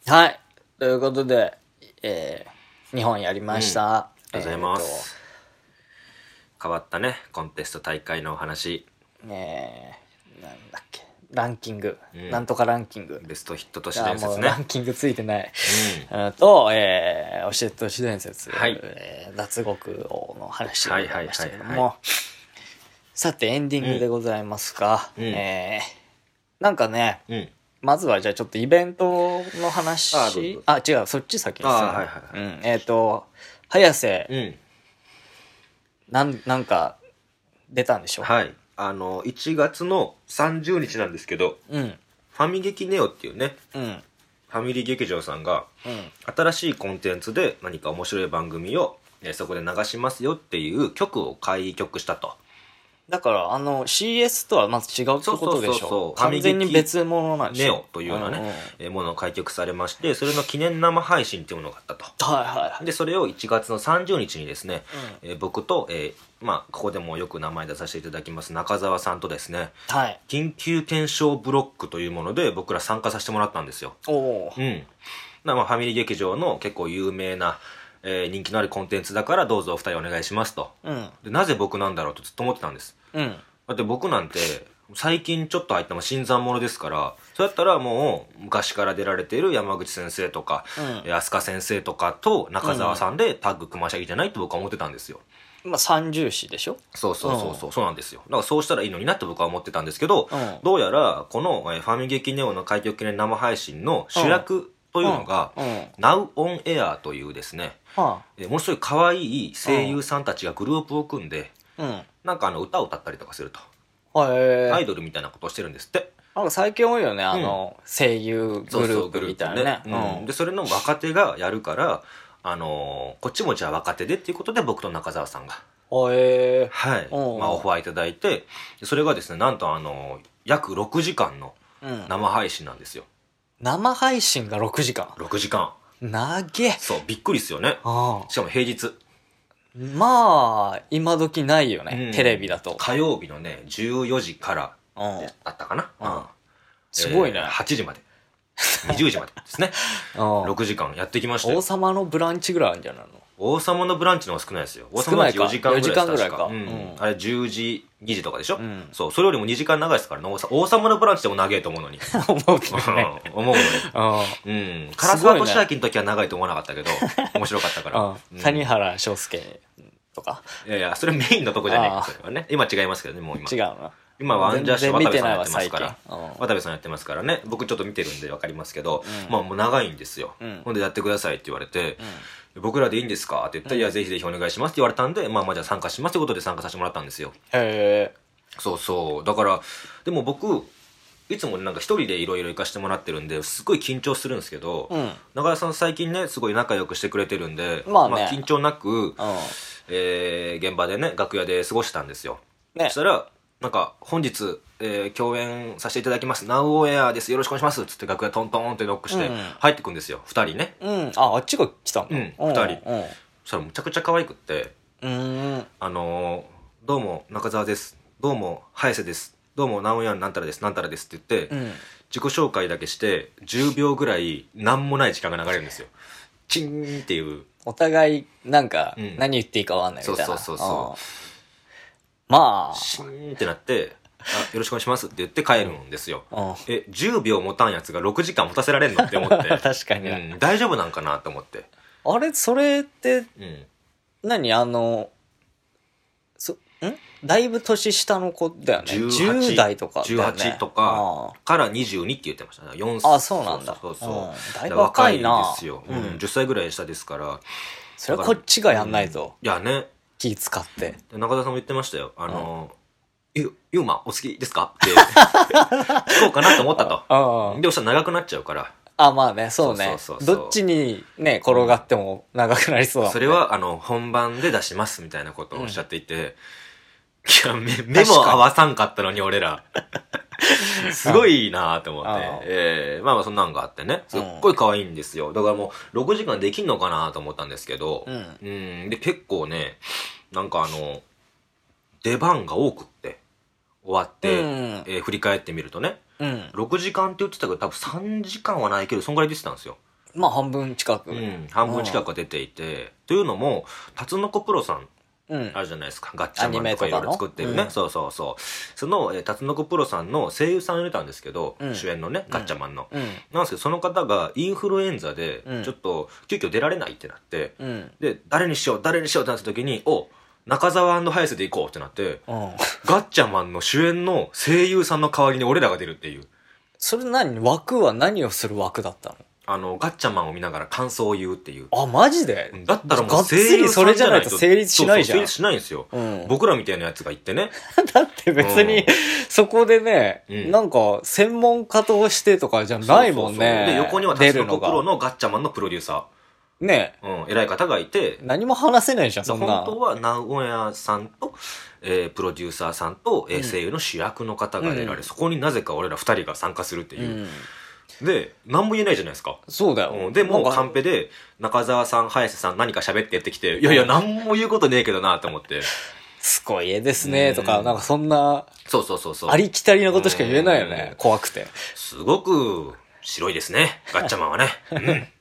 はい。ということで、日本やりました。 ありがとうございます。変わったね、コンテスト大会のお話。 なんだっけ、ランキング、なんとかランキング。 ベストヒット都市伝説ね。 ランキングついてない。と、教えて都市伝説、 はい、 脱獄王の話でございましたけども。さて、エンディングでございますが、なんかね、まずはじゃあちょっとイベントの話。違う、そっち先ですね。早瀬、なんか出たんでしょ。 はい。1月の30日なんですけど、ファミ劇ネオっていうね、ファミリー劇場さんが、新しいコンテンツで何か面白い番組を、そこで流しますよっていう曲を開局したと。 だからCS とはまず違うってことでしょ。完全に別物なんでしょ。 ネオというようなね、ものを開局されまして、それの記念生配信っていうものがあったと。でそれを1月の30日にですね、僕と、ここでもよく名前出させていただきます中澤さんとですね、緊急検証ブロックというもので僕ら参加させてもらったんですよ。ファミリー劇場の結構有名な人気のあるコンテンツだからどうぞお二人お願いしますと、でなぜ僕なんだろうとずっと思ってたんです。だって僕なんて最近ちょっと入った新参者ですから、そうやったらもう昔から出られている山口先生とか、飛鳥先生とかと中澤さんでタッグ組ましゃいいじゃないって僕は思ってたんですよ。 三重視でしょ。 そうなんですよ。だからそうしたらいいのになって僕は思ってたんですけど、どうやらこのファミ劇ネオの開局記念生配信の主役というのが、Now on Air というですね、ものすごい可愛い声優さんたちがグループを組んで、なんか歌を歌ったりとかすると、アイドルみたいなことをしてるんですって。 なんか最近多いよね、声優グループみたいなね。 でそれの若手がやるから、こっちもじゃあ若手でっていうことで僕と中澤さんがオファーいただいて、それがですねなんと約6時間の生配信なんですよ。 生配信が6時間。 6時間なげ。 そうびっくりっすよね。しかも平日。 まあ今時ないよね、テレビだと。 火曜日のね14時からだったかな。 すごいね。 8時まで20時までですね。6時間やってきましたよ。 王様のブランチぐらいあるんじゃないの。 王様のブランチの方が少ないですよ。王様の4時間ぐらいか。あれ10時2時とかでしょ。そうそれよりも2時間長いですからね。王様のブランチでも長いと思うのに思うのに唐沢寿明の時は長いと思わなかったけど面白かったから谷原章介とか。 いやそれメインのとこじゃねえ。それはね今違いますけどね。もう今違うな。 今はアンジャッシュ渡部さんやってますから、渡部さんやってますからね。僕ちょっと見てるんで分かりますけど、もう長いんですよ。ほんでやってくださいって言われて、僕らでいいんですかって言ったら、いやぜひぜひお願いしますって言われたんで、じゃあ参加しますということで参加させてもらったんですよ。そうだからでも僕いつもなんか一人でいろいろ行かしてもらってるんですごい緊張するんですけど、中田さん最近ねすごい仲良くしてくれてるんで、緊張なく、現場でね楽屋で過ごしたんですよ。そしたらなんか本日、共演させていただきますNow on Airですよろしくお願いしますっつって楽屋トントンってノックして入ってくんですよ。2人ね。 あっちが来たんだ。 2人。そしたらむちゃくちゃ可愛くって、どうも中澤です、どうも早瀬です、どうもNow on Airなんたらですなんたらですって言って、自己紹介だけして10秒ぐらい何もない時間が流れるんですよ。チーンっていう、 お互いなんか何言っていいか分かんないみたいな。そうまあシーンってなってよろしくお願いしますって言って帰るんですよ。10秒持たんやつが6時間持たせられんのって思って確かに、 大丈夫なんかなと思って。 あれそれって、何だいぶ年下の子だよね。10代とかだよね。 18とかから22って言ってましたね。4歳。 そうなんだ。 だいぶ若いんですよ。10歳ぐらい下ですから。 それはこっちがやんないと。 いやね、 気使って中田さんも言ってましたよ。ユーマお好きですかって聞こうかなと思ったと。でもしたら長くなっちゃうから。 まあね、そうね。どっちにね転がっても長くなりそうだもんね。 それは本番で出しますみたいなことをおっしゃっていて、いや目も合わさんかったのに俺らすごいなと思って、そんなんがあってね、すっごい可愛いんですよ。だからもう6時間できんのかなと思ったんですけど、で結構ねなんか出番が多くって終わって、振り返ってみるとね、6時間って言ってたけど多分3時間はないけどそんぐらい出てたんですよ。 まあ半分近く。 半分近くが出ていて、というのも、タツノコプロさん、あるじゃないですか。ガッチャマンとかいろいろ作ってるね。そうそうそう。その、タツノコプロさんの声優さんを入れたんですけど、主演のね、ガッチャマンの。なんですけど、その方がインフルエンザで、ちょっと急遽出られないってなって、で、誰にしようってなった時に、中澤ハヤセで行こうってなって、ガッチャマンの主演の声優さんの代わりに俺らが出るっていう。 それ枠は何をする枠だったの？ ガッチャマンを見ながら感想を言うっていう。 あ、マジで？ だったらもう声優さんじゃないと成立しないじゃん。 成立しないんですよ。僕らみたいなやつが言ってね。 だって別に、そこでね、なんか、専門家としてとかじゃないもんね。 で、横にはタツノコプロのガッチャマンのプロデューサー。ね偉い方がいて。 何も話せないじゃん、そんな。 本当は、ナウオヤさんと、プロデューサーさんと、声優の主役の方が出られ、そこになぜか俺ら二人が参加するっていう。で、何も言えないじゃないですか。 そうだよ。 で、もうカンペで、中澤さん、早瀬さん何か喋ってやってきて、いや、何も言うことねえけどなと思って。 すごい絵ですね、とか、なんかそんな、 そう。 ありきたりなことしか言えないよね。怖くて。 すごく、白いですね。ガッチャマンはね。ね。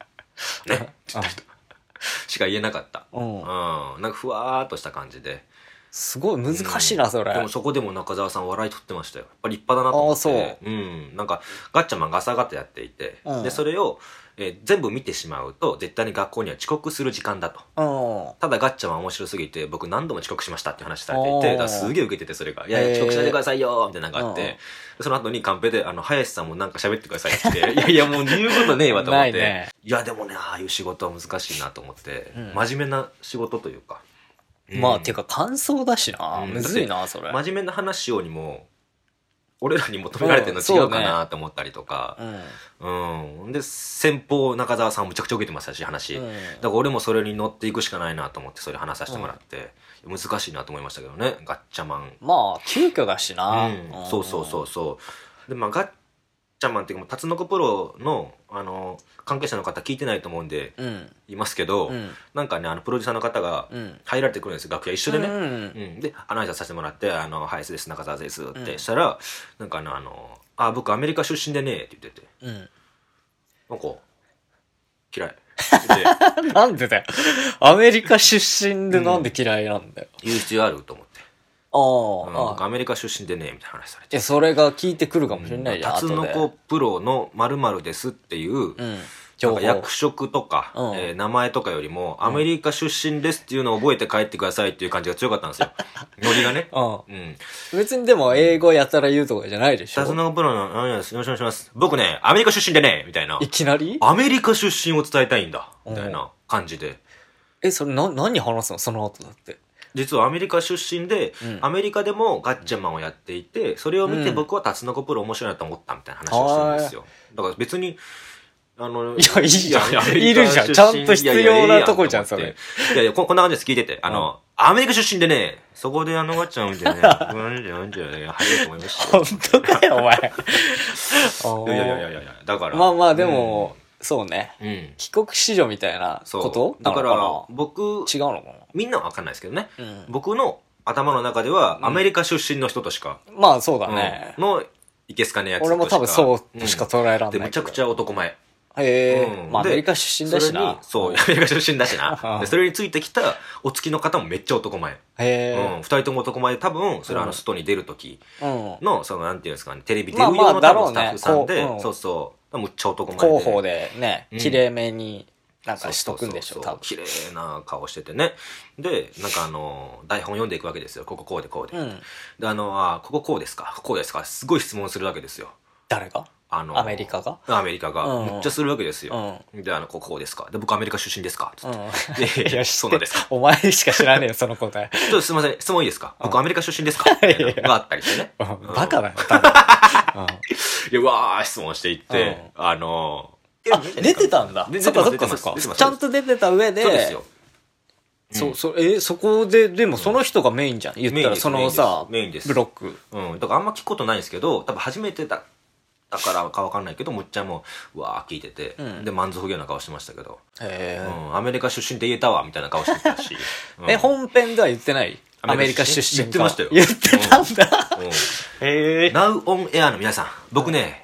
しか言えなかった。なんかふわーっとした感じで。 すごい難しいな、それ。 でもそこでも中澤さん笑い取ってましたよ。やっぱ立派だなと思って。 そう。 なんか、ガッチャマンが朝方やっていて、で、それを、全部見てしまうと、絶対に学校には遅刻する時間だと。ただガッチャマン面白すぎて、僕何度も遅刻しましたって話されていて、だからすげえ受けてて、それが。いや、遅刻しないでくださいよみたいなのがあって、その後にカンペで、林さんもなんか喋ってくださいって言って、いや、もう言うことねえわと思って。いや、でもね、ああいう仕事は難しいなと思って、真面目な仕事というか。 まあ、ていうか感想だしな。むずいな、それ。 真面目な話しようにも、俺らに求められてるの違うかなと思ったりとか。で、先方中澤さんむちゃくちゃ受けてましたし、話。だから俺もそれに乗っていくしかないなと思って、それ話させてもらって、難しいなと思いましたけどね、ガッチャマン。 まあ、急遽だしな。 そう。で、まあ、ガッチャマンっていうか、タツノコプロの、関係者の方聞いてないと思うんで、いますけど、なんかね、プロデューサーの方が入られてくるんですよ、楽屋一緒でね。で、挨拶させてもらって、林です、中澤ですってしたら、なんか僕アメリカ出身でね、って言ってて。なんか、嫌い。 なんでだよ。アメリカ出身でなんで嫌いなんだよ。 言う必要あると思って。僕アメリカ出身でね、みたいな話されて。 それが聞いてくるかもしれないじゃん。 タツノコプロの〇〇ですっていう、役職とか、名前とかよりも、アメリカ出身ですっていうのを覚えて帰ってくださいっていう感じが強かったんですよ。ノリがね。 別にでも英語やたら言うとかじゃないでしょ。 タツノコプロの、よろしくお願いします。僕ね、アメリカ出身でね、みたいな。 いきなりアメリカ出身を伝えたいんだ、みたいな感じで。 それ何話すのその後だって。 実はアメリカ出身で、アメリカでもガッチャマンをやっていて、それを見て僕はタツノコプロ面白いなと思ったみたいな話をしてるんですよ。だから別に、 いや、いいじゃん。いるじゃん。ちゃんと必要なとこじゃん、それ。 いや、こんな感じです。聞いてて。アメリカ出身でね、そこでガッチャマン見てね、早いと思いました。 本当かよ、お前。 いや、だから。 まあでも、そうね。帰国子女みたいなことだから、僕、 違うのかなみんなはわかんないですけどね。僕の頭の中では、アメリカ出身の人としか。 まあそうだね。 の、いけすかねやつとしか。 俺も多分そうとしか捉えらんない。 で、めちゃくちゃ男前。 まあアメリカ出身だしな。 そう、アメリカ出身だしな。それについてきたお付きの方もめっちゃ男前。二人とも男前で多分、それ外に出る時の、なんていうんですかね、テレビ出るような多分スタッフさんで、そう。むっちゃ男前で。 広報でね、綺麗めになんかしとくんでしょ、多分。 綺麗な顔しててね。で、なんか台本読んでいくわけですよ。ここうで。で、こここうですかすごい質問するわけですよ。 誰がアメリカがめっちゃするわけですよ。で、こうですかで、僕アメリカ出身ですかで、いや、そうなんですかお前しか知らねえよ、その答え。 ちょっとすいません、質問いいですか僕アメリカ出身ですかがあったりしてね。 バカだよ、多分。 いや、わー、質問していって、 出てたんだ。そっか。ちゃんと出てた上で、 そうですよ。 そこで、でもその人がメインじゃん。言ったら、そのさ、 メインです。 ブロック。 だからあんま聞くことないんですけど、多分初めてだからかわかんないけど、むっちゃもう、うわー聞いてて、で、満足げな顔してましたけど。アメリカ出身で言えたわ、みたいな顔してたし。 本編では言ってないアメリカ出身言ってましたよ。 言ってたんだ。 Now on Air の皆さん、僕ね、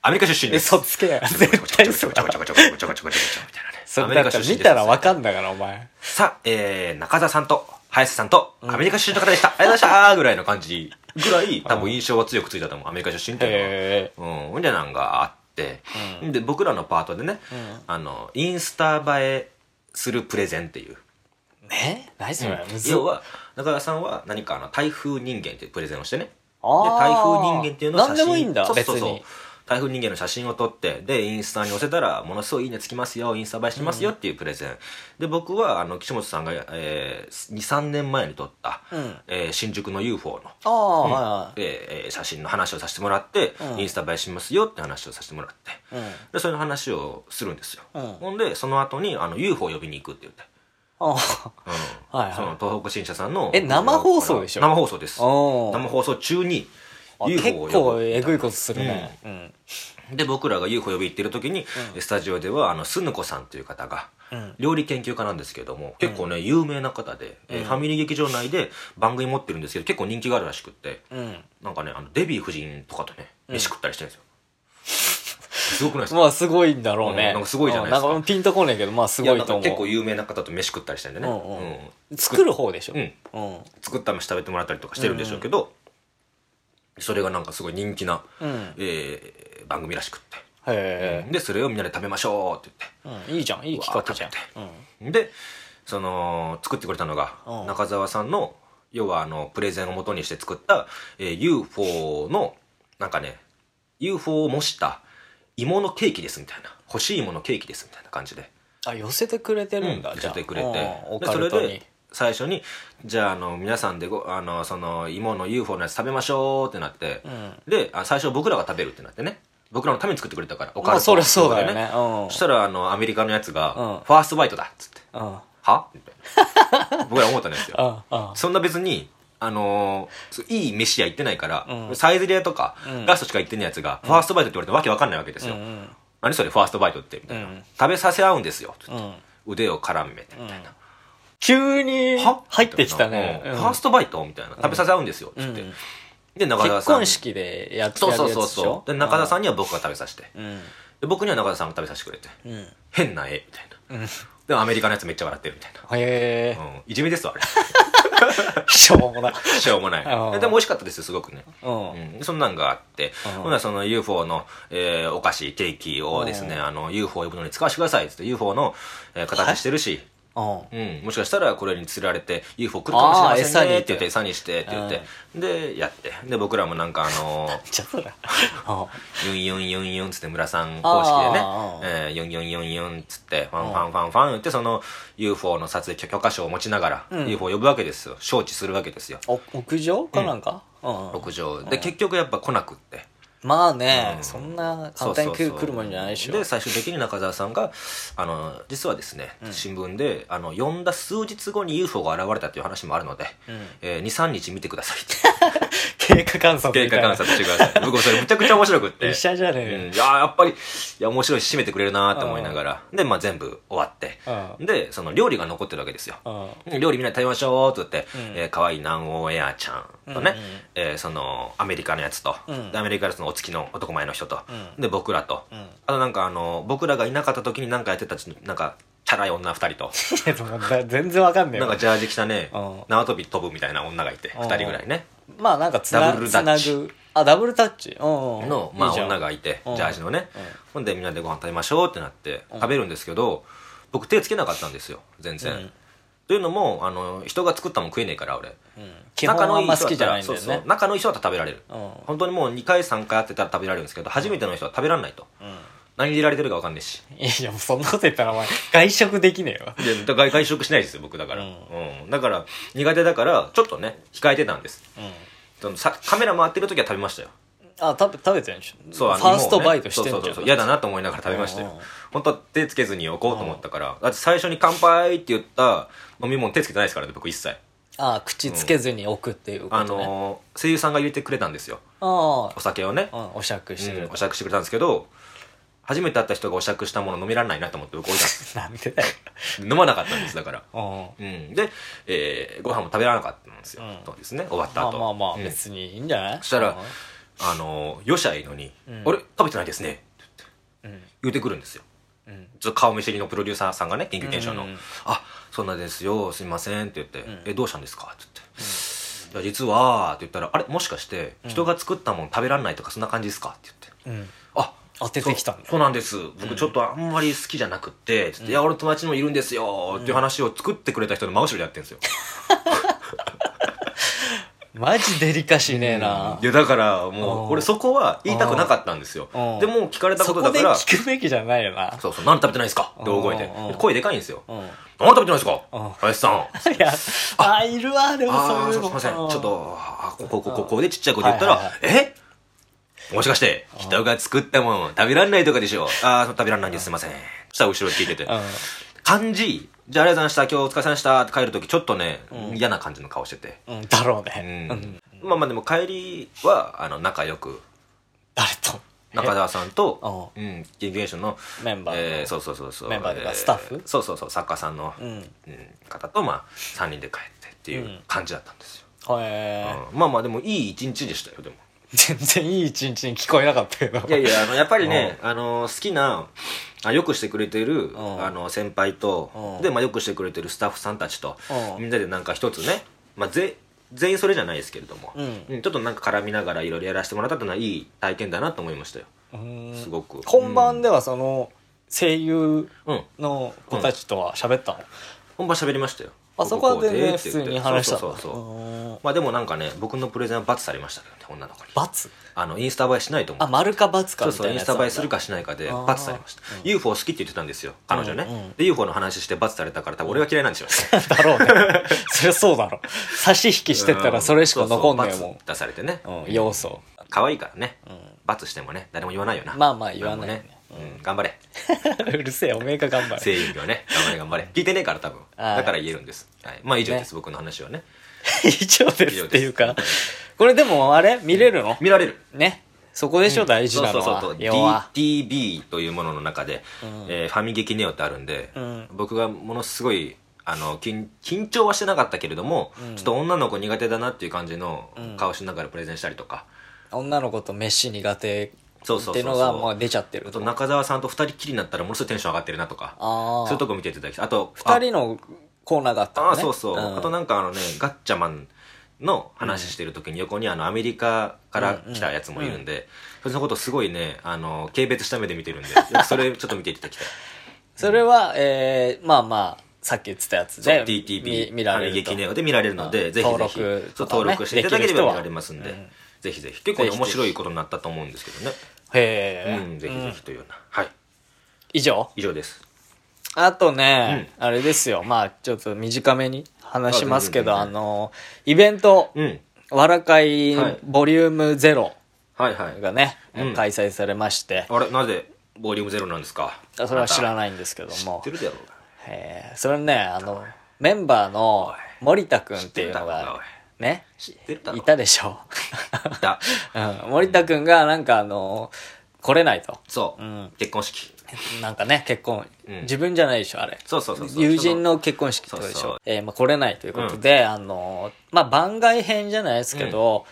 アメリカ出身です。 嘘つけや。絶対そう。 ちょこちょこちょこちょこちょこちょこちょこみたいなね。 それだから見たらわかんだからお前。 さあ、中澤さんと林さんとアメリカ出身の方でした。ありがとうございましたぐらいの感じぐらい多分印象は強くついたと思う。アメリカ出身っていうのは。ほんでなんかあって、で僕らのパートでね、インスタ映えするプレゼンっていう。 何それ、 要は中澤さんは何か台風人間っていうプレゼンをしてね。で台風人間っていうのを写真、 何でもいいんだ、別に。 台風人間の写真を撮って、で、インスタに載せたら、ものすごいいいねつきますよ、インスタ映えしますよっていうプレゼン。で、僕は、岸本さんが、2、3年前に撮った、新宿の UFO の、写真の話をさせてもらって、インスタ映えしますよって話をさせてもらって、で、そういう話をするんですよ。ほんで、その後に、UFO を呼びに行くって言って。その東北新社さんの。 生放送でしょ？ 生放送です。生放送中に、 UFO を結構えぐいことするね。 で僕らが UFO 呼び行ってる時に、スタジオではスヌコさんという方が、料理研究家なんですけども結構ね有名な方で、ファミリー劇場内で番組持ってるんですけど結構人気があるらしくって、なんかねデヴィ夫人とかとね飯食ったりしてるんですよ。すごくないですか？ まあすごいんだろうね。 なんかすごいじゃないですか。 なんかピンとこねえけどまあすごいと思う。 結構有名な方と飯食ったりしてるんでね。 作る方でしょ。 作った飯食べてもらったりとかしてるんでしょうけど。それがなんかすごい人気な、番組らしくって。で、それをみんなで食べましょうって言って。いいじゃん、いい企画じゃん。で、作ってくれたのが、中澤さんの、要はプレゼンを元にして作った、UFO の、なんかね、UFO を模した芋のケーキですみたいな。干し芋のケーキですみたいな感じで。 寄せてくれてるんだ、 寄せてくれて。で、それで、最初にじゃあ皆さんでその芋の UFO のやつ食べましょうってなって、で最初僕らが食べるってなってね僕らのために作ってくれたからおかずそりゃそうだよね。 そしたらアメリカのやつが、ファーストバイトだっつって、はみたいな僕ら思ったんですよ。そんな別にいい飯屋行ってないから、サイゼリヤとか、ガストしか行ってないやつが、ファーストバイトって言われてわけわかんないわけですよ。何それファーストバイトってみたいな、食べさせ合うんですよ、腕を絡めてみたいな、 急に入ってきたね。 ファーストバイトみたいな。食べさせ合うんですよ。つって。で、中澤さん。 結婚式でやってるやつでしょ。 そう。で、中澤さんには僕が食べさせて。で、僕には中澤さんが食べさせてくれて。変な絵、みたいな。でもアメリカのやつめっちゃ笑ってるみたいな。 へえ。いじめですわ、あれ。 しょうもない。 しょうもない。でも美味しかったですよ、すごくね。そんなんがあって。ほな、その UFO のお菓子、ケーキをですね、UFO を呼ぶのに使わせてください。つって UFO の形してるし。もしかしたらこれに釣られて UFO 来るかもしれませんねって言って餌にしてって言ってでやってで僕らもなんかユンユンユンユンつって村さん公式でねユンユンユンユンつってファンファンファンファン言ってその UFO の撮影許可証を持ちながら UFO を呼ぶわけですよ招致するわけですよ。 屋上かなんか屋上で結局やっぱ来なくってまあね、そんな簡単に来るもんじゃないでしょ。 で最終的に中澤さんが実はですね、新聞で呼んだ数日後に UFO が現れたという話もあるので、23日見てくださいって経過観察してください。僕もそれむちゃくちゃ面白くって医者じゃねえやっぱり面白いし締めてくれるなって思いながらで全部終わってでその料理が残ってるわけですよ。料理みんなで食べましょうって言って可愛い南欧エアちゃんとねそのアメリカのやつとアメリカのやつのお付きの男前の人と、で僕らと、あとなんか僕らがいなかった時に何かやってたなんかチャラい女2人と全然わかんねえなんかジャージ着たね縄跳び飛ぶみたいな女がいて2人ぐらいねまあなんかダブルタッチダブルタッチの女がいてジャージのねほんでみんなでご飯食べましょうってなって食べるんですけど僕手つけなかったんですよ全然。というのも人が作ったもん食えねえから俺仲のいい人だったら仲のいい人だったら食べられる本当にもう2回3回やってたら食べられるんですけど初めての人は食べられないと何入れられてるか分かんねえしいやもうそんなこと言ったらお前外食できねえわいや外食しないですよ僕だからだから苦手だからちょっとね控えてたんですカメラ回ってる時は食べましたよ食べてるんでしょそうファーストバイトしてんじゃん嫌だなと思いながら食べましたよ本当は手つけずに置こうと思ったからだって最初に乾杯って言った飲み物手つけてないですからね僕一切口つけずに置くっていうことね声優さんが入れてくれたんですよお酒をねお酌してくれたんですけど初めて会った人がお酌したもの飲められないなと思って僕置いたんですなんでだよ飲まなかったんですだからでご飯も食べられなかったんですよそうですね終わった後まあ別にいいんじゃないそしたらよしゃいいのに、あれ食べてないですねって言ってくるんですよ。ちょっと顔見知りのプロデューサーさんがね、研究検証の、あ、そんなですよ、すいませんって言って、どうしたんですかって言って、いや、実は、って言ったら、あれもしかして、人が作ったもの食べられないとか、そんな感じですかって言って、あ、 当ててきたんだ。 そうなんです。僕ちょっとあんまり好きじゃなくって、つって、いや、俺友達にもいるんですよ、っていう話を作ってくれた人の真後ろでやってるんですよ。 マジデリカシーねえな。 いや、だからもう、俺そこは言いたくなかったんですよ。でも聞かれたことだから。 そこで聞くべきじゃないよな。 そうそう、何食べてないですかって大声で。声でかいんですよ。何食べてないですか林さん。 いや、いるわ、でもそういうの。 すいません。ちょっと、ここでちっちゃい声で言ったら、もしかして、人が作ったもの食べられないとかでしょ。食べられないんです、すいません。そしたら後ろで聞いてて。感じ、じゃあありがとうございました、今日お疲れ様でしたって帰るときちょっとね、嫌な感じの顔してて。 だろうね。 まあまあでも帰りは、仲良く。 誰と中澤さんと、研究員のメンバー。 そう。 メンバーではスタッフそう、作家さんの方と、まあ、3人で帰ってっていう感じだったんですよ。まあまあでもいい一日でしたよ、でも。 全然いい一日に聞こえなかったけど。 いやいや、やっぱりね、好きな、よくしてくれてる、先輩と、で、まあよくしてくれてるスタッフさんたちと、みんなでなんか一つね、まあ全員それじゃないですけれども、ちょっとなんか絡みながらいろいろやらせてもらったっていうのはいい体験だなと思いましたよ。すごく。 本番ではその、声優の子たちとは喋ったの？ 本番喋りましたよ。 あそこでね、普通に話したの。 そう。まあでもなんかね、僕のプレゼンは罰されましたけどね、女の子に。 罰？ インスタ映えしないと思う。 丸か罰かみたいな。 そう、インスタ映えするかしないかで罰されました。UFO 好きって言ってたんですよ、彼女ね。で、UFO の話して罰されたから多分俺は嫌いなんでしょうね。 だろうね。そりゃそうだろ。差し引きしてったらそれしか残んねえもん。 出されてね。 要素。 可愛いからね。罰してもね、誰も言わないよな。 まあまあ言わないね。 頑張れ。 うるせえ、おめえが頑張れ。 声優業ね。頑張れ。聞いてねえから多分。だから言えるんです。まあ以上です、僕の話はね。 以上ですっていうか、これでもあれ見れるの？ 見られる。 ね。そこでしょ、大事なのは。 そう。DTV というものの中で、ファミ劇ネオってあるんで、僕がものすごい、緊張はしてなかったけれども、ちょっと女の子苦手だなっていう感じの顔しながらプレゼンしたりとか。 女の子と飯苦手っていうのがもう出ちゃってる。 あと中澤さんと二人っきりになったらものすごいテンション上がってるなとか、そういうとこ見ていただきたい。あと二人のコーナーがあったのね。 そう。あとなんかガッチャマンの話してる時に横にアメリカから来たやつもいるんで、そのことすごいね、軽蔑した目で見てるんで、それちょっと見ていただきたい。 それはまあまあさっき言ってたやつで DTV 見られると。 劇ネオで見られるので、ぜひぜひ登録していただければ見られますんで、ぜひぜひ。結構面白いことになったと思うんですけどね。 へえ。 ぜひぜひというような。はい。 以上です。 あとね、あれですよ。まあちょっと短めに話しますけど、イベント、わらかいボリューム0がね、開催されまして。 あれ、なぜボリューム0なんですか？ それは知らないんですけども。 知ってるだろう。 それね、メンバーの森田くんっていうのが、ね、いたでしょ。 いた。 森田くんがなんか来れないと。 そう。結婚式。 なんかね、結婚。自分じゃないでしょ、あれ。 そう。 友人の結婚式とかでしょ。まあ来れないということで、まあ番外編じゃないですけど、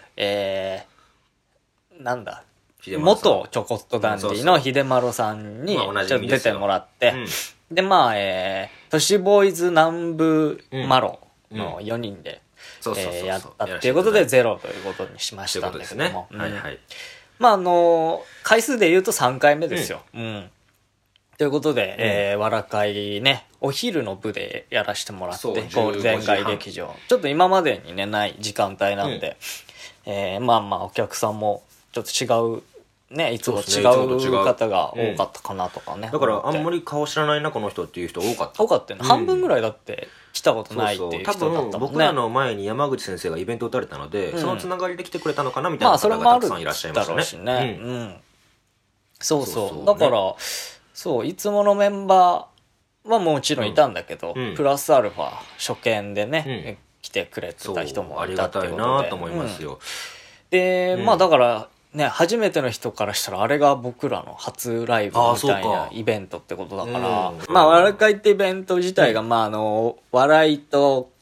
なんだ。元チョコットダンディの秀丸さんにちょっと出てもらって、でまあ、都市ボーイズ南部マロの4人でやったっていうことで0ということにしましたんだけども、まあ回数で言うと3回目ですよ。ということで、わらかいね、お昼の部でやらせてもらって、ゴールデン街劇場。ちょっと今までにね、ない時間帯なんで、まあまあお客さんもちょっと違う、ね、いつも違う方が多かったかなとかね。 だからあんまり顔知らないなこの人っていう人多かった。 多かったよね。半分ぐらいだって来たことないっていう人だったもんね。 多分僕らの前に山口先生がイベント打たれたので、そのつながりで来てくれたのかなみたいな方がたくさんいらっしゃいましたね。 そう。だからそういつものメンバーはもちろんいたんだけど、プラスアルファ初見でね、来てくれてた人もいたってことで、ありがたいなと思いますよ。でまあだからね、初めての人からしたらあれが僕らの初ライブみたいなイベントってことだから、まあ笑いってイベント自体が、まあ笑いと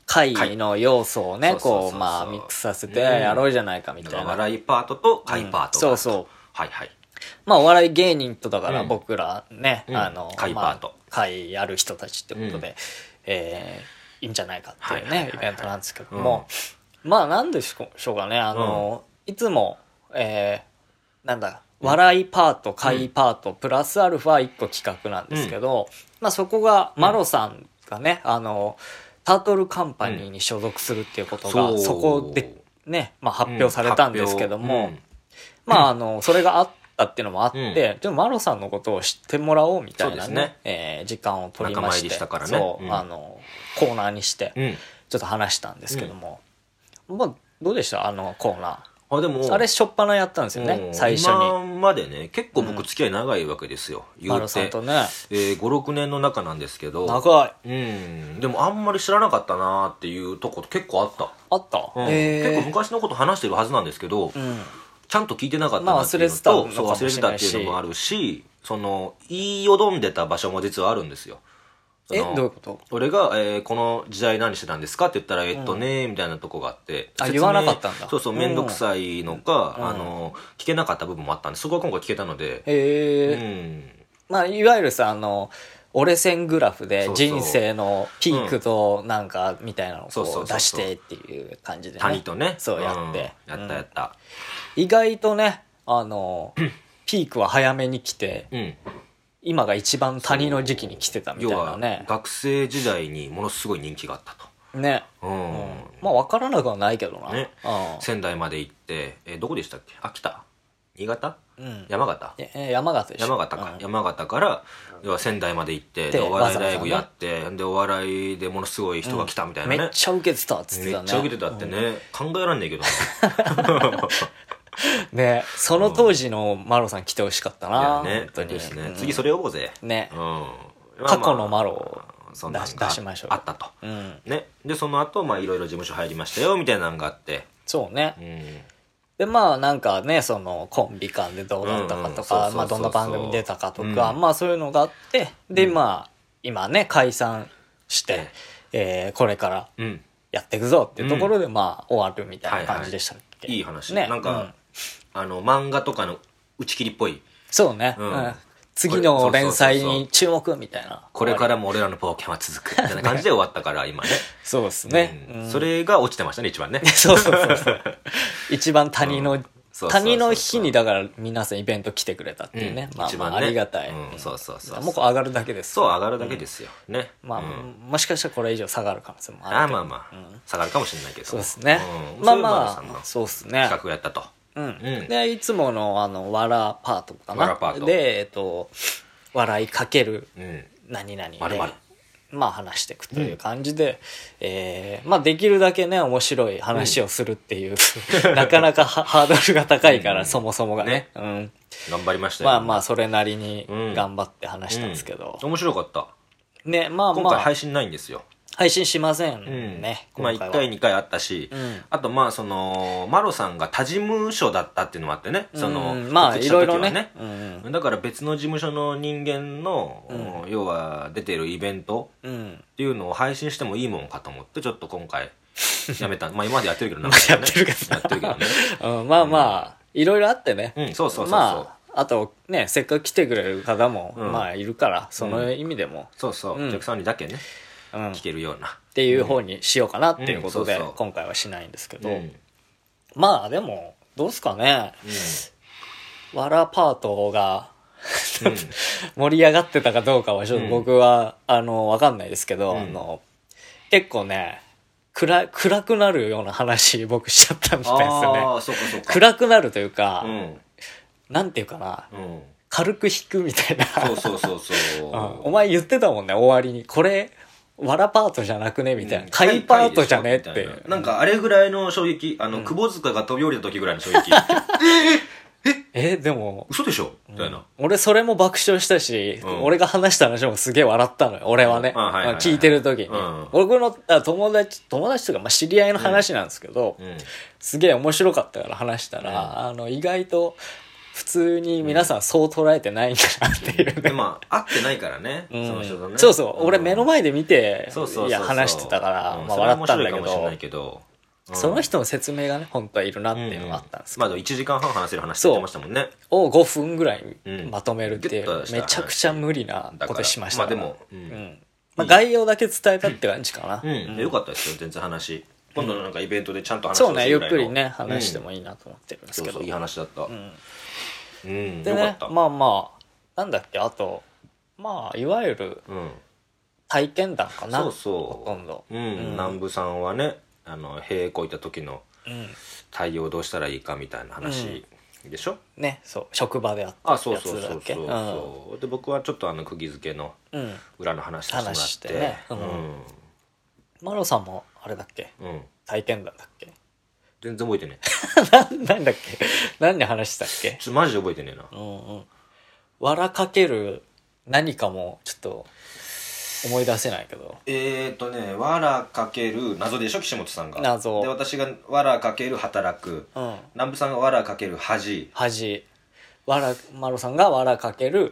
会の要素をね、こう、まあ、ミックスさせてやろうじゃないかみたいな。 笑いパートと会パート。 そうそう。 はいはい。 まあ、お笑い芸人とだから僕らね、 会パート。 会やる人たちってことで、いいんじゃないかっていうね、イベントなんですけども、まあ、なんでしょうかね、いつも、なんだ、笑いパート、会パート、プラスアルファ1個企画なんですけど、まあそこが、マロさんがね、タートルカンパニーに所属するっていうことが、そこでね、まあ発表されたんですけども、まあそれがあったっていうのもあって、でもマロさんのことを知ってもらおうみたいなね、時間を取りまして、そう、コーナーにして、ちょっと話したんですけども、まあどうでしたコーナー。でもあれ初っ端やったんですよね、最初に。 今までね、結構僕付き合い長いわけですよ、 言うて。マロさんとね。 5、6年の中なんですけど。 長い。 でもあんまり知らなかったなーっていうとこ結構あった。 あった、 結構昔のこと話してるはずなんですけど、ちゃんと聞いてなかったなっていうのと、忘れてたっていうのもあるし、言いよどんでた場所も実はあるんですよ。 どういうこと？ 俺が、この時代何してたんですかって言ったら、みたいなとこがあって。 言わなかったんだ。 そうそう、めんどくさいのか、聞けなかった部分もあったんで、そこは今回聞けたので。 まあ、いわゆるさ、折れ線グラフで人生のピークとなんかみたいなのをこう出してっていう感じでね。 谷とね。 そうやって。 やったやった。 意外とね、ピークは早めに来て、今が一番谷の時期に来てたみたいなね。 学生時代にものすごい人気があったと。 ね。まあ分からなくはないけどな。 ね。仙台まで行って、どこでしたっけ？秋田？新潟？山形？ 山形でしょ。 山形か。山形から、要は仙台まで行って、お笑いライブやって、で、お笑いでものすごい人が来たみたいなね。 めっちゃ受けてたっつってたね。 めっちゃ受けてたってね。考えらんねえけどな。 ね、その当時のマロさん来てほしかったな。 本当にですね。次それ呼ぼうぜ。 ね。過去のマロを出しましょう。 あったと。ね。で、その後、まあいろいろ事務所入りましたよ、みたいなのがあって。 そうね。で、まあなんかね、そのコンビ間でどうだったかとか、まあどんな番組出たかとか、まあそういうのがあって、で、まあ今ね、解散して、これからやっていくぞっていうところで、まあ終わるみたいな感じでしたっけ。 いい話ね。なんか、漫画とかの打ち切りっぽい。 そうね。次の連載に注目みたいな。 これからも俺らの冒険は続くみたいな感じで終わったから、今ね。 そうですね。 それが落ちてましたね、一番ね。 そうそうそう。一番谷の日にだから皆さんイベント来てくれたっていうね。まあありがたい。 そうそうそう。 もう上がるだけです。 そう、上がるだけですよ。ね。 まあ、もしかしたらこれ以上下がる可能性もある。 まあまあ、下がるかもしれないけど。 そうですね。まあまあ、そうですね。 企画やったと。 で、いつものわらパートかな。で、笑いかける何々で、まあ話していくという感じで、まあできるだけね、面白い話をするっていう、なかなかハードルが高いから、そもそもがね。 頑張りましたよ。 まあまあ、それなりに頑張って話したんですけど。 面白かった。 ね、まあまあ。 今回配信ないんですよ。 配信しませんね。 まあ1回2回あったし、あとまあその、マロさんが他事務所だったっていうのもあってね、その、 まあいろいろね。 だから別の事務所の人間の、要は出てるイベントっていうのを配信してもいいもんかと思って、ちょっと今回やめた。まあ今までやってるけどな。 やってるけどね。まあまあ、いろいろあってね。 そうそうそう。 まあ、あとね、せっかく来てくれる方も、まあいるから、その意味でも。 そうそう、お客さんにだけね。聞けるようなっていう方にしようかなっていうことで今回はしないんですけど、まあでもどうすかね、わらパートが盛り上がってたかどうかはちょっと僕はわかんないですけど、結構ね暗くなるような話僕しちゃったみたいですね。暗くなるというか、なんていうかな、軽く引くみたいな。お前言ってたもんね、終わりにこれわらパートじゃなくねみたいな。貝パートじゃねって。 なんかあれぐらいの衝撃、窪塚が飛び降りた時ぐらいの衝撃。 でも。 嘘でしょみたいな。 俺それも爆笑したし、俺が話した話もすげえ笑ったのよ。俺はね。聞いてる時に。僕の友達とか、まあ知り合いの話なんですけど、すげえ面白かったから話したら、意外と、 普通に皆さんそう捉えてないんだなっていうね、 でまあ会ってないからね、その人とね。 そうそう、俺目の前で見ていや話してたから、まあ笑ったんだけど、その人の説明がね本当はいるなっていうのがあったんですけど、 まあ1時間半話せる話って言ってましたもんね。 を5分ぐらいまとめるっていうめちゃくちゃ無理なことしました。 まあでもまあ概要だけ伝えたって感じかな。 よかったですよ全然話。今度のなんかイベントでちゃんと話してそうね、ゆっくりね話してもいいなと思ってるんですけど、 いい話だった。 でね、まあまあなんだっけ、あとまあいわゆる体験談かな。ほとんど南部さんはね、塀こいた時の対応どうしたらいいかみたいな話でしょ、 ね。そう、職場であったやつだっけ。 そうで僕はちょっと釘付けの裏の話させてもらって、 マロさんもあれだっけ、体験談だっけ。 全然覚えてねえなんだっけ、何で話したっけ。 マジで覚えてねえな。 わらかける何かもちょっと思い出せないけど、 わらかける謎でしょ、岸本さんが。 謎で私がわらかける働く、南部さんがわらかける恥、 マロさんがわらかける、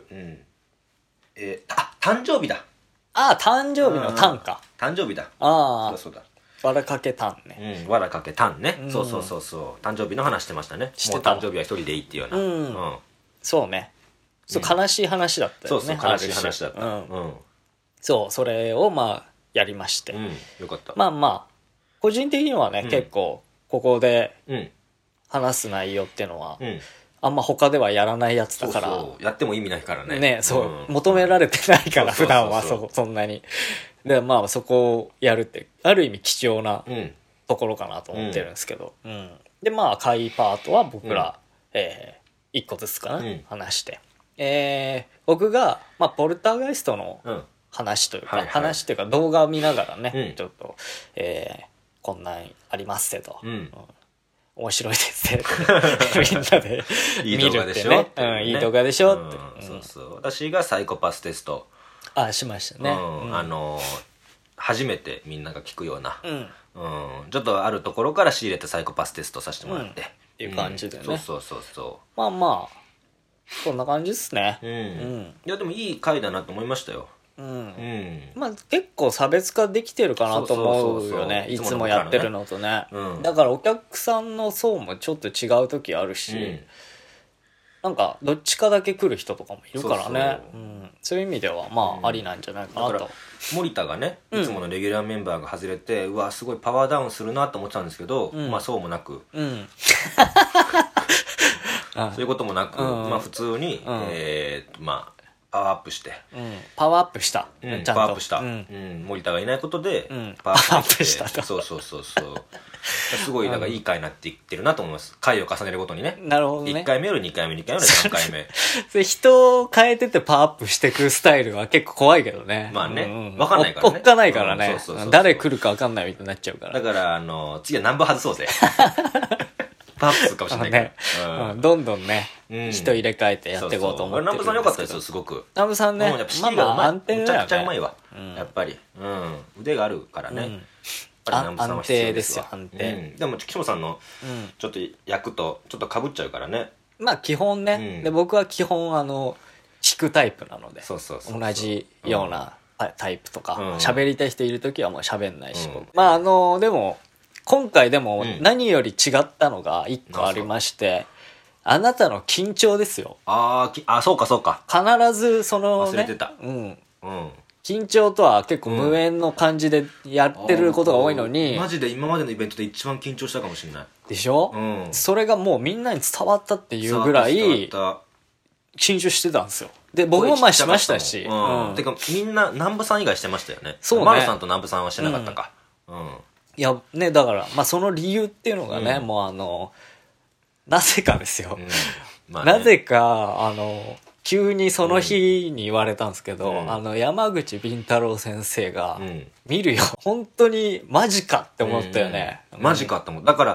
誕生日だ。 誕生日の誕か。 誕生日だ。そうだ。 わらかけたんね。 わらかけたんね。そう。誕生日の話してましたね。もう誕生日は一人でいいっていうような。 そうね。悲しい話だったよね。 悲しい話だった。 そう、それをまあやりまして。 よかった。 まあ個人的にはね、結構ここで話す内容っていうのはあんま他ではやらないやつだから。 やっても意味ないからね。 ね、そう、求められてないから普段はそんなに。でまあそこをやるってある意味貴重なところかなと思ってるんですけど、でまあ会パートは僕ら1個ずつかな、話して、僕がポルターガイストの話というか、話というか動画を見ながらね、ちょっと、こんなんありますけど、面白いですねみんなで見るってね、いい動画でしょって。 私がサイコパステストしましたね。 初めてみんなが聞くような、ちょっとあるところから仕入れてサイコパステストさせてもらって、 っていう感じでね。 そうまあそんな感じですね。 いやでもいい回だなと思いましたよ。 まあ結構差別化できてるかなと思うよね、いつもやってるのとね。だからお客さんの層もちょっと違う時あるし、なんかどっちかだけ来る人とかもいるからね。そういう意味ではまあありなんじゃないかなと。 森田がね、いつものレギュラーメンバーが外れて、うわすごいパワーダウンするなと思ってたんですけど、まあそうもなく、そういうこともなく、まあ普通にまあパワーアップして、 パワーアップした、 パワーアップした、森田がいないことでパワーアップしたと。 そうすごいなんかいい回になっていってるなと思います。回を重ねるごとにね。 なるほどね。 1回目より2回目2回目より3回目それ人を変えててパワーアップしていくスタイルは結構怖いけどね。 まあね、分かんないからね。 おっかないからね。誰来るか分かんないみたいになっちゃうから。 だから次は何本外そうぜパワーアップするかもしれないから、 どんどんね、人入れ替えてやっていこうと思ってるんですけど。 南部さん良かったですよすごく。 南部さんね、 まあ安定だよね。めちゃくちゃうまいわ、やっぱり。腕があるからね。 安定ですよ、安定。 でも岸本さんのちょっと役とちょっと被っちゃうからね。 まあ基本ね、で僕は基本聞くタイプなので、同じようなタイプとか喋りたい人いる時はもう喋んないし、まあでも今回でも何より違ったのが一個ありまして、あなたの緊張ですよ。 そうか必ずそのね、 忘れてた。 緊張とは結構無縁の感じでやってることが多いのに、 マジで今までのイベントで一番緊張したかもしれないでしょ。それがもうみんなに伝わったっていうぐらい緊張してたんですよ。で僕もまあしましたし、 てかみんな南部さん以外してましたよね。 そうね、 マルさんと南部さんはしてなかったか。 いやね、だからまあその理由っていうのがね、もうなぜかですよ、なぜか急にその日に言われたんですけど、山口敏太郎先生が見るよ、本当にマジかって思ったよね。 マジかって思う。だから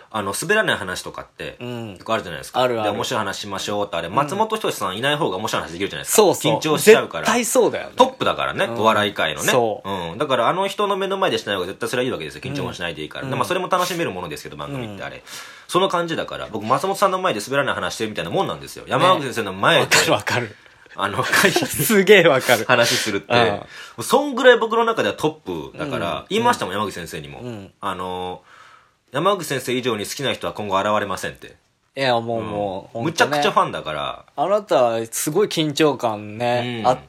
滑らない話とかって、結構あるじゃないですか。で、面白い話しましょうって、あれ、松本人志さんいない方が面白い話できるじゃないですか。 そうそう。 緊張しちゃうから。 絶対そうだよね。 トップだからね、お笑い界のね。そう。だから人の目の前でしない方が絶対それはいいわけですよ。緊張もしないでいいから。まあ、それも楽しめるものですけど、番組ってあれ。その感じだから、僕、松本さんの前で滑らない話してるみたいなもんなんですよ。山口先生の前で。 わかる。 すげえわかる。話するって。そんぐらい僕の中ではトップだから、言いましたもん、山口先生にも。山口先生以上に好きな人は今後現れませんって。 いや、もう、 むちゃくちゃファンだから。 あなた、すごい緊張感ね、あって、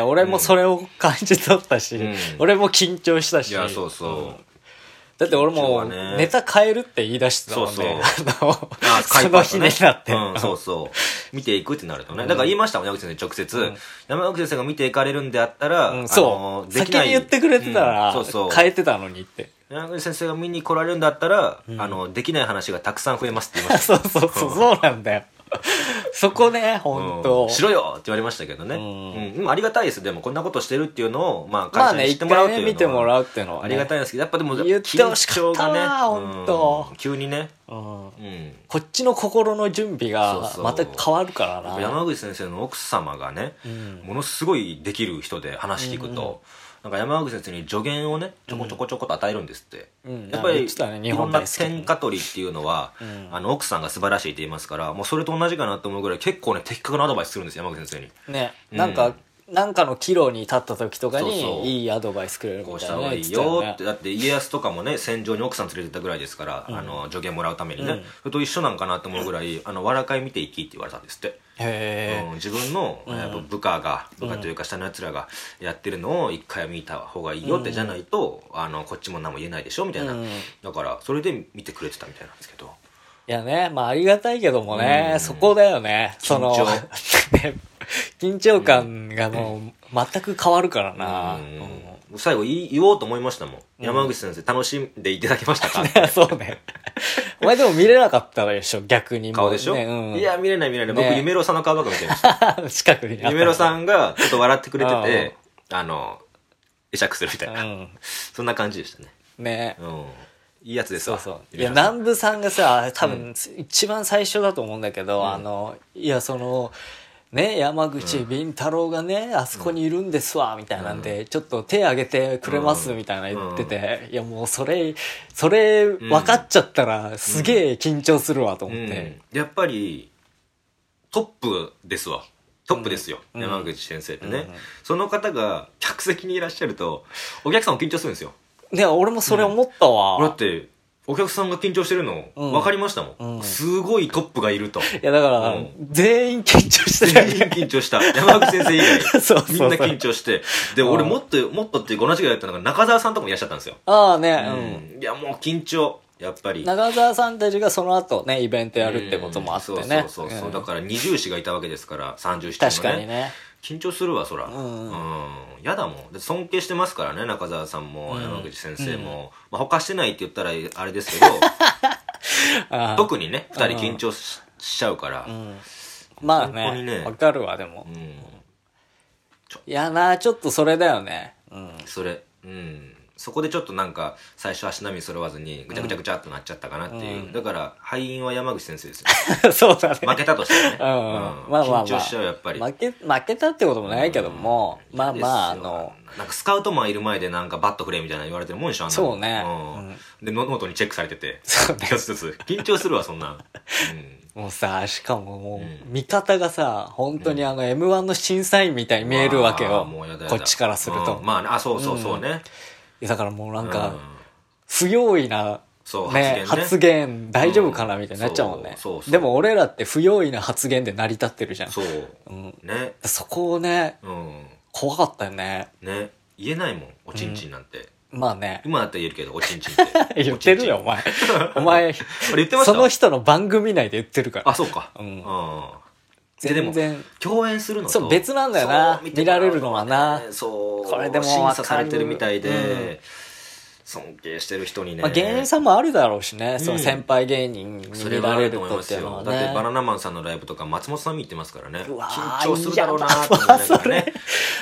俺もそれを感じ取ったし、俺も緊張したし。 いや、そうそう。 だって俺もネタ変えるって言い出してたもんね。その日になって。 そうそう。見ていくってなるとね。だから言いましたもん、山口先生直接。山口先生が見ていかれるんであったら、 そう。先に言ってくれてたら、変えてたのにって。 山口先生が見に来られるんだったら、できない話がたくさん増えますって言いました。 そうなんだよ。そこね、ほんと。 しろよって言われましたけどね。ありがたいです。でも、こんなことしてるっていうのを、まあ、会社に知ってもらうっていうのは。 見てもらうっていうのは。 ありがたいんですけど、やっぱでも、 言ってほしかったな、ほんと。 急にね。 こっちの心の準備が、また変わるからな。 山口先生の奥様がね、ものすごいできる人で話聞くと、なんか山口先生に助言をねちょこちょこちょこっと与えるんですって、やっぱりいろんな天下取りっていうのは、奥さんが素晴らしいって言いますから、もうそれと同じかなと思うぐらい結構ね的確なアドバイスするんです山口先生にね、なんかの岐路に立った時とかにいいアドバイスくれるみたいな、こうした方がいいよって。 だって家康とかもね戦場に奥さん連れてったぐらいですから、助言もらうためにね、それと一緒なんかなと思うぐらい笑かい見ていきって言われたんですって。自分の部下というか下のやつらがやってるのを一回見た方がいいよって、じゃないとこっちも何も言えないでしょみたいな、だからそれで見てくれてたみたいなんですけど。 いやね、まあありがたいけどもね、そこだよね、その緊張感がもう全く変わるからな。 最後言おうと思いましたもん。山口先生楽しんでいただけましたか？ そうね。お前でも見れなかったでしょ、逆に。 顔でしょ？いや、見れない。僕、夢郎さんの顔ばっか見てました。 近くに。 夢郎さんがちょっと笑ってくれてて、会釈するみたいな。そんな感じでしたね。 ね。 いいやつですわ。 いや、南部さんがさ、多分、一番最初だと思うんだけど、いや、ね、山口敏太郎がね、あそこにいるんですわ、みたいなんで、ちょっと手挙げてくれます、みたいな言ってて、いやもうそれ分かっちゃったら、すげえ緊張するわ、と思って。 やっぱり、トップですわ。トップですよ、山口先生ってね。その方が客席にいらっしゃると、お客さんも緊張するんですよ。 ね、俺もそれ思ったわ。 だって、お客さんが緊張してるの分かりましたもん、すごいトップがいると。いやだから、全員緊張してた、全員緊張した。山口先生以外みんな緊張して、で俺もっとっていうか同じぐらいだったのが中澤さんとかもいらっしゃったんですよ。 ああね、 いやもう緊張、やっぱり中澤さんたちがその後ねイベントやるってこともあってね。 そうだから二重士がいたわけですから37のね。 確かにね、 緊張するわそら。やだもん。尊敬してますからね、中澤さんも山口先生も。まあ他してないって言ったらあれですけど特にね2人緊張しちゃうから。 まあね、わかるわ。でもいやな、ちょっとそれだよね。 それそこでちょっとなんか最初足並み揃わずにぐちゃぐちゃぐちゃっとなっちゃったかなっていう。だから敗因は山口先生ですよ。そうだね。 負けたとしてね。緊張しちゃうやっぱり。 負けたってこともないけども、まあなんかスカウトマンいる前でなんかバット振れみたいな言われてるもんでしょ。 そうね。 でノートにチェックされてて、一つずつ緊張するわそんな。 もうさ、しかももう見方がさ、本当にM1 の審査員みたいに見えるわけよ、こっちからすると。 まあそうね。 だからもうなんか不用意な発言大丈夫かなみたいになっちゃうもんね。でも俺らって不用意な発言で成り立ってるじゃん。そこをね、怖かったよね。 ね、言えないもんおちんちんなんて。 まあね、 今だったら言えるけどおちんちんって言ってるよお前その人の番組内で言ってるから。 あ、そうか。全然共演するのとそう別なんだよな、見られるのはな。 そうこれでも審査されてるみたいで、尊敬してる人にね、 芸人さんもあるだろうしね、その先輩芸人に見られるとっていうのはね。 だってバナナマンさんのライブとか松本さん見てますからね、緊張するだろうなと思いながらね。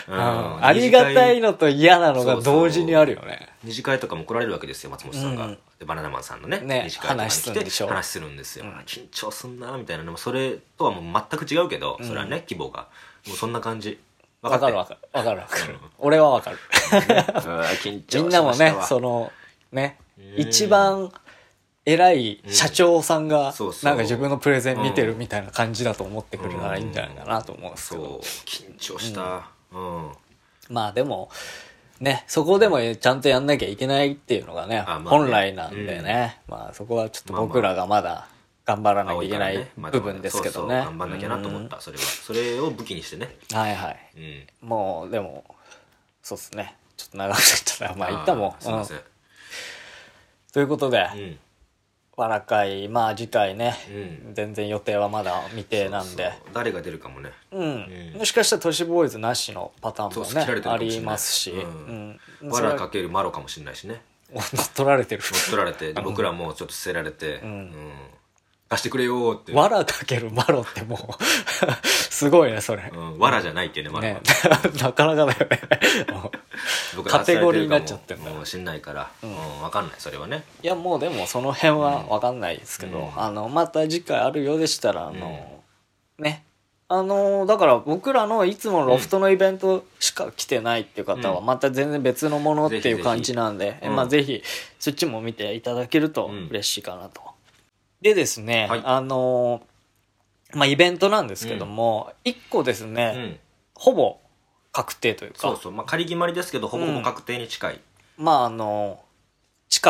ありがたいのと嫌なのが同時にあるよね。 二次会とかも来られるわけですよ松本さんが。 でバナナマンさんのね西川とかに来て話するんですよ、緊張すんなみたいな。でもそれとはもう全く違うけど、それはね規模がもうそんな感じ。 わかる、俺はわかる緊張しましたわ。 みんなもね、そのね、一番偉い社長さんがなんか自分のプレゼン見てるみたいな感じだと思ってくるならいいんじゃないかなと思うんですけど、 そう緊張した、 まあでもね、そこでもちゃんとやんなきゃいけないっていうのがね、本来なんでね、まあそこはちょっと僕らがまだ頑張らなきゃいけない部分ですけどね。 頑張んなきゃなと思った、それを武器にしてね。 はいはい。もうでもそうっすね。ちょっと長くなっちゃった。まあ言ったもん。 すいません。 ということで、わらかい、まあ次回ね、全然予定はまだ未定なんで、 誰が出るかもね、 もしかしたら都市ボーイズなしのパターンもねありますし、 わらかけるマロかもしれないしね。 乗っ取られてる、 乗っ取られて、僕らもちょっと捨てられて、貸してくれよーって。 わらかけるマロってもうすごいねそれ。 わらじゃないっていうね、マロはなかなかだよねカテゴリーになっちゃってんだもう知んないから、分かんないそれはね。 いやもうでもその辺は分かんないですけど、また次回あるようでしたらね、だから僕らのいつもロフトのイベントしか来てないっていう方はまた全然別のものっていう感じなんで、まあぜひそっちも見ていただけると嬉しいかなと。でですね、まあイベントなんですけども、1個ですね、ほぼ確定というか、 そうそう、まあ仮決まりですけどほぼほぼ確定に近い、 まあ近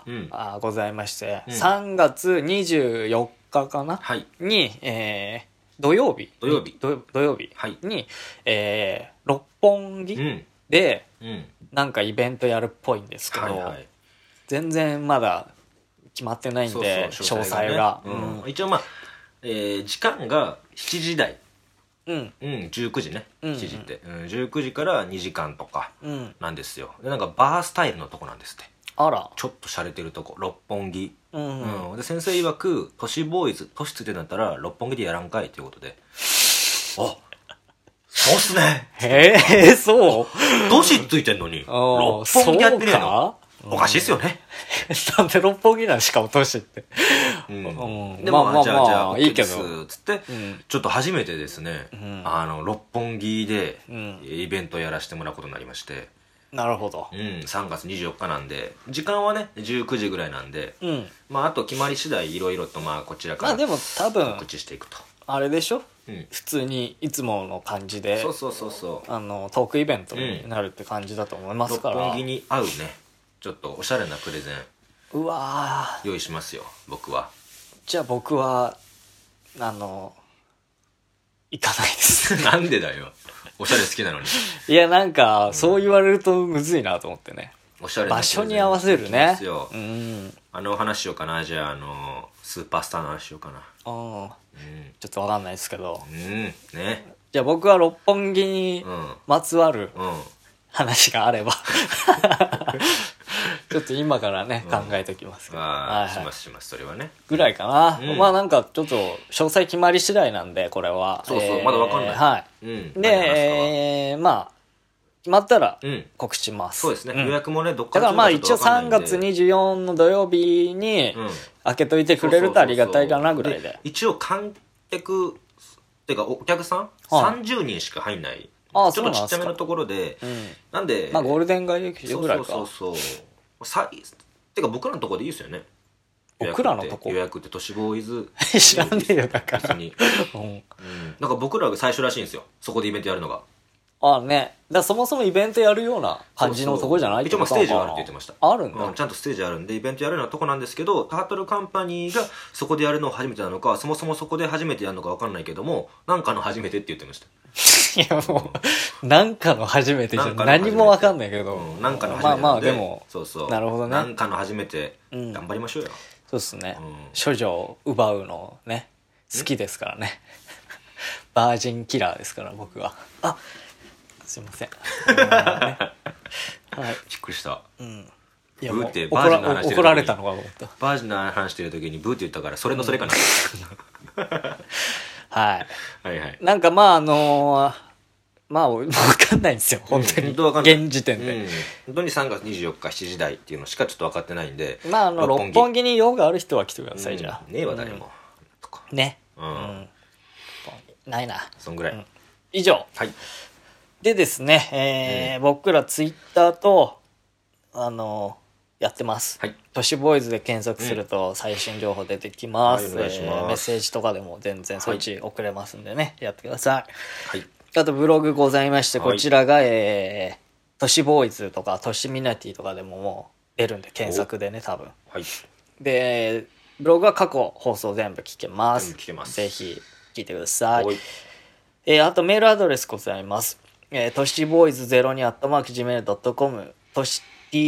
々、ございまして、3月24日かな、に、土曜日に、六本木でなんかイベントやるっぽいんですけど、全然まだ決まってないんで詳細が、 一応まあ、時間が7時台、19時ね、7時って、19時から2時間とかなんですよ。でなんかバースタイルのとこなんですって。 あら、 ちょっと洒落てるとこ、六本木、で先生曰く都市ボーイズ都市ついてんだったら六本木でやらんかいということであ、そうっすね。 そう都市ついてんのに六本木やってねえのおかしいっすよね。 なんで六本木なんしかも都市って。 でもじゃあいいけどつってちょっと初めてですね、六本木でイベントやらせてもらうことになりまして。 なるほど。 3月24日なんで時間はね19時ぐらいなんで、まああと決まり次第いろいろとまあこちらからでも多分告知していくと。 あれでしょ、普通にいつもの感じで、 そうトークイベントになるって感じだと思いますから、 六本木に合うねちょっとおしゃれなプレゼン用意しますよ僕は。 じゃあ僕は行かないですなんでだよ、おしゃれ好きなのに。いやなんかそう言われるとむずいなと思ってね。 おしゃれな場所に合わせるね。 話しようかな。じゃあスーパースターの話しようかな。 ちょっと分かんないですけど、 ね。 じゃあ僕は六本木にまつわる話があればちょっと今からね考えておきますけど、 しますそれはねぐらいかな。まあなんかちょっと詳細決まり次第なんでこれはそうまだ分かんない。 でまあ決まったら告知します。 そうですね、予約もねどっかだからまあ一応3月24の土曜日に開けといてくれるとありがたいかなぐらいで。 一応観客っていうかお客さん30人しか入んない、ちょっとちっちゃめのところで、なんでまあゴールデン街劇場ぐらいか。 そうてか僕らのところでいいですよね。 僕らのとこ予約って都市ボーイズ知らねえよだからなんか僕らが最初らしいんですよ、そこでイベントやるのが。 ね、だそもそもイベントやるような感じのとこじゃないってこと一応ステージがあるって言ってました。 あるんだ、 ちゃんとステージあるんでイベントやるようなとこなんですけど、タートルカンパニーがそこでやるのを初めてなのか、そもそもそこで初めてやるのか分かんないけども、なんかの初めてって言ってました。 いやもうなんかの初めてじゃ何も分かんないけど、 なんかの初めて。 まあでもそうなるほどね、 なんかの初めて頑張りましょうよ。 そうっすね、処女を奪うのね好きですからねバージンキラーですから僕は。すいませんびっくりした。 いやもう怒られたのかと思った。 バージンの話してる時にブーって言ったからそれのそれかなはいなんかまあまあ、わかんないんですよ、本当に。現時点で。 本当に3月24日7時台っていうのしかちょっと分かってないんで。 まあ、六本木に用がある人は来てください、じゃあ。 ねえわ、誰も。 ね。ないな。 そんぐらい。 以上。 はい。 でですね、僕らツイッターと、やってます。 はい。 都市ボーイズで検索すると最新情報出てきます。メッセージとかでも全然そっち送れますんでね、やってください。はい。あとブログございまして、こちらが、都市ボーイズとか都市ミナティとかでももう出るんで、検索でね、多分。はい。で、ブログは過去放送全部聞けます。 全部聞けます。 ぜひ聞いてください。あとメールアドレスございます。都市ボーイズ02@gmail.com 都市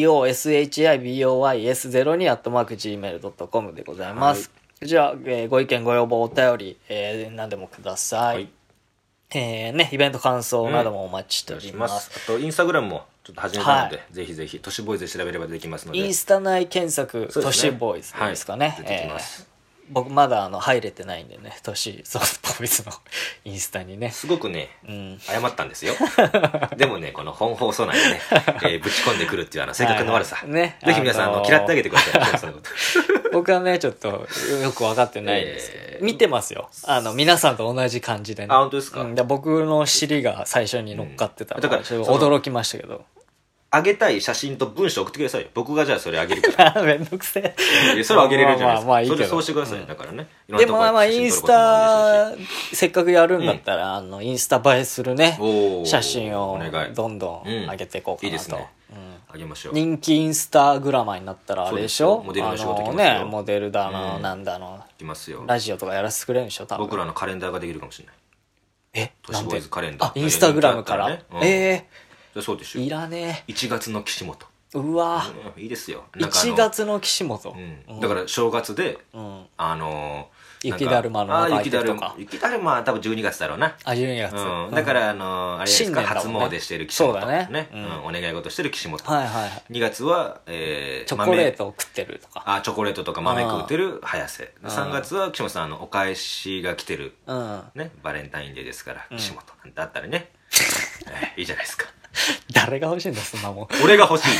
toshiboys02@gmail.com でございます。はい、じゃあ、ご意見ご要望お便り、何でもください。はい、ね、イベント感想などもお待ちしております。 あとインスタグラムもちょっと始めたので、はい、ぜひぜひ都市ボーイズで調べればできますので、 インスタ内検索、都市ボーイズですかね。はい、出てきます。僕まだ入れてないんでね、都市ボーイズのインスタにね。 すごくね、謝ったんですよ。でもね、この本放送内でね、ぶち込んでくるっていう性格の悪さ。ね。ぜひ皆さん、嫌ってあげてください。 僕はね、ちょっとよく分かってないんですけど、見てますよ。皆さんと同じ感じでね。 あ、本当ですか？ 僕の尻が最初に乗っかってたので、驚きましたけど。 あげたい写真と文章送ってくださいよ。僕がじゃあそれあげるから。 めんどくせえ。 それあげれるじゃないですか。 まあいいけど。 そうしてください。だからね。 でもまあインスタ、せっかくやるんだったら、インスタ映えするね、写真をどんどん上げていこうかなと。いいですね。あげましょう。人気インスタグラマーになったらあれでしょ？ モデルの仕事来ますよ。 ね、モデルだの、なんだの。 来ますよ。 ラジオとかやらせてくれるんでしょ、多分。 僕らのカレンダーができるかもしれない。 都市ボーイズカレンダー。 あ、インスタグラムから？ そうでしょ。 いらねえ。1月の岸本。 うわいいですよ。 1月の岸本。 だから正月で、 雪だるまの中入ってるとか。 雪だるまは多分12月だろうな。 あ、12月。 だからあれですか、初詣してる岸本。 そうだね。 お願い事してる岸本。 はいはい。 2月は、 チョコレートを食ってるとか。 あ、チョコレートとか豆食ってる早瀬。3月は岸本さんお返しが来てる。ね、バレンタインデーですから、岸本。だったらね、いいじゃないですか。 誰が欲しいんだ、そんなもん。 俺が欲しい。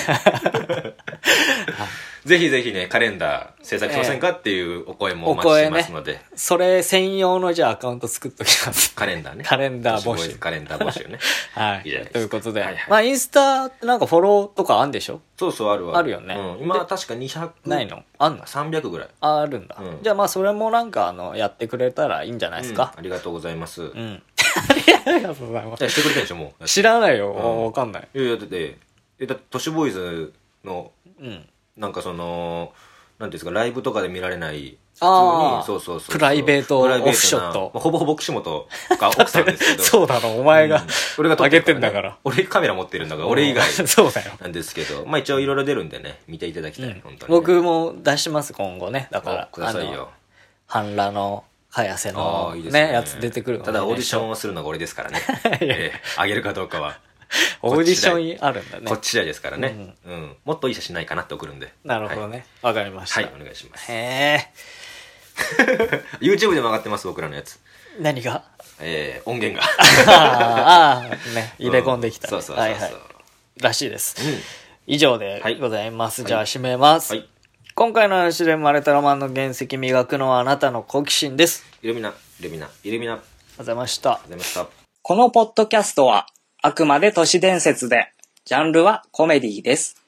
ぜひぜひね、カレンダー制作しませんかっていうお声もお待ちしてますので。 それ専用のじゃあアカウント作っときます。 カレンダーね。 カレンダー募集。 カレンダー募集ね。 はい。ということで。まあインスタってなんかフォローとかあんでしょ？ そうそう、あるわ。 あるよね。 今確か200。 ないの？あんの？ 300 ぐらい。 あるんだ。じゃあまあそれもなんかやってくれたらいいんじゃないですか。 ありがとうございます。 ありがとうございます。 してくれてんでしょ、もう。 知らないよ。わかんない。 いや、だって、都市ボーイズの、なんかなんですか、ライブとかで見られない、 普通に、そう。プライベートオフショット。 ほぼほぼ岸本が奥さんですけど。 そうだろ、お前が。俺が上げてんだから。 俺カメラ持ってるんだから、俺以外。 そうだよ。 なんですけど、まあ一応いろいろ出るんでね、見ていただきたい、本当に。 僕も出します、今後ね。だから。 くださいよ。 半裸の、早瀬のね、やつ出てくるの。 ただオーディションをするのが俺ですからね。あげるかどうかは。 オーディションあるんだね。 こっち次第ですからね。もっといい写真ないかなって送るんで。 なるほどね。わかりました。 はい、お願いします。 YouTube でも上がってます、僕らのやつ。 何が？ 音源が。 ね、入れ込んできた。 そう。 らしいです。以上でございます。じゃあ締めます。今回の話で生まれたロマンの原石磨くのはあなたの好奇心です。 イルミナ。ありがとうございました。 このポッドキャストはあくまで都市伝説で、ジャンルはコメディです。